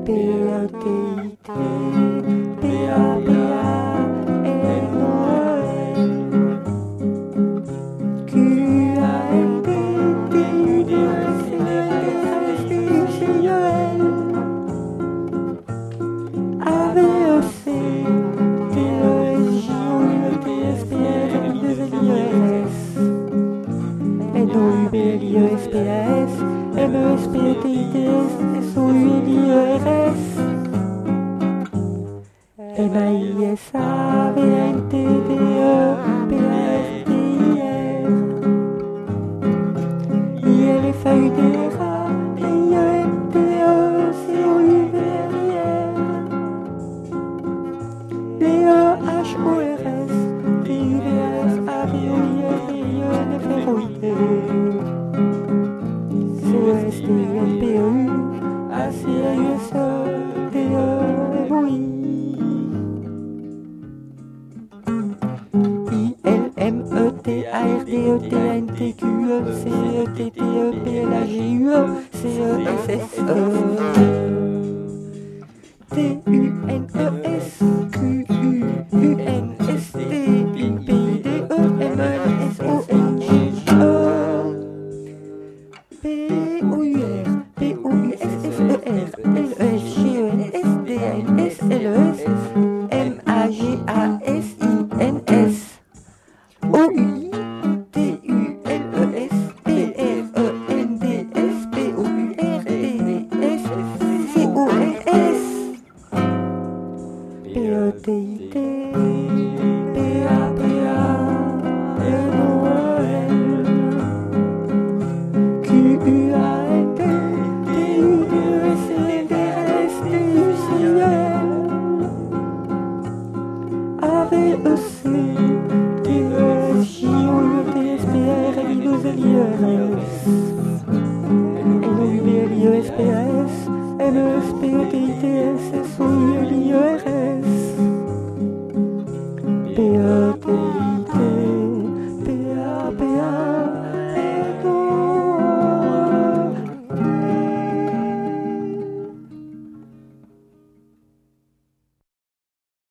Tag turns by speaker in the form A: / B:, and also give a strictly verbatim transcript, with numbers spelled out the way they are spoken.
A: P E T I T, P A P A, N O L, Q A N T, T U D E S, T S T U C I L, A V E C, T E S J O U E T S P R L I deux L I E R S, N O U B L I E S P A S, M E S P E T I T S, S O U L I E R S, M A I S A V N T D E P A S T I R, I L F A U D R A, I E N T E C O U V R I R, B E H O R S, T U V S, A B O I R D I E N F R O I D, C E S T I N P E U, A C A U S E, D E M O I, I L M E T A R D E T A N T Q E, C E T T E P L A G U E, C E S S E, T U N E S, Q U U N S T, U P I D E, M N S O N G E, P O U R, P O U S F E R, L E S G E N S, D A N S, L E S, M A G A S I N S, O U I, T U L E S, P R E N D S, P O U R D S, C O R S, P E T I T, P A P A, N O L, Q U A N T, T U D E S, D R S, T U C I L, A V E C, T E S J O U T S P R L I deux L I E R S,